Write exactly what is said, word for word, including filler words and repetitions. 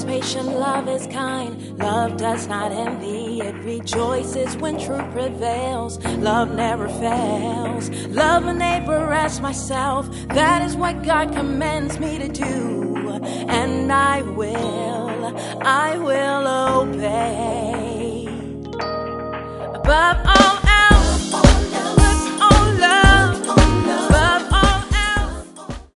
is patient, love is kind. Love does not envy, it rejoices when truth prevails. Love never fails. Love a neighbor as myself, that is what God commands me to do. And I will, I will obey. Above